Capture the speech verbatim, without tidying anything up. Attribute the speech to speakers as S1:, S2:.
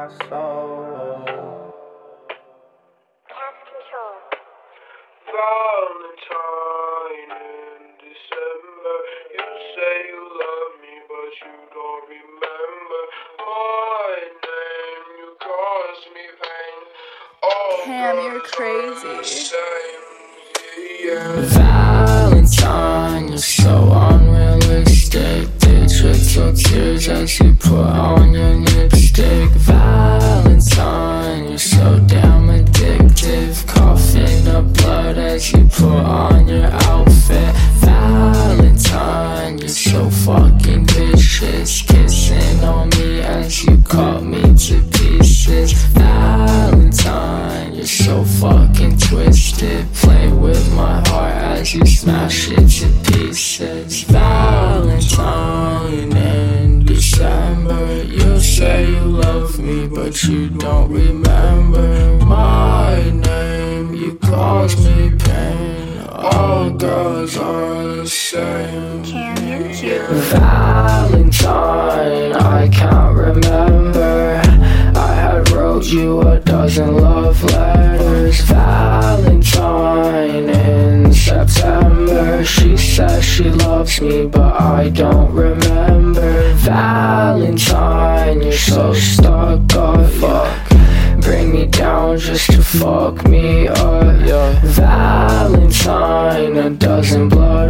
S1: my soul. Valentine in December, you say you love me, but you don't remember my name. You cause me pain. All
S2: Cam, you're crazy.
S3: Valentine, you're so unrealistic. Digital tears as you put on your lipstick. Valentine, you're so damn addictive. Coughing up blood as you put on your outfit. Valentine, you're so fucking vicious. Kissing on me as you cut me to pieces. Valentine, you're so fucking twisted. Play with my heart as you smash it to pieces. Valentine in December, you say you love me, but you don't remember my name. You cause me pain. All girls are the same.
S2: Cam, you're cute.
S3: Valentine, I can't remember. I had wrote you a dozen love letters. Valentine in September, she says she loves me, but I don't remember. Valentine, you're so stuck up. Fuck, bring me down just to fuck me up. Valentine, a dozen blood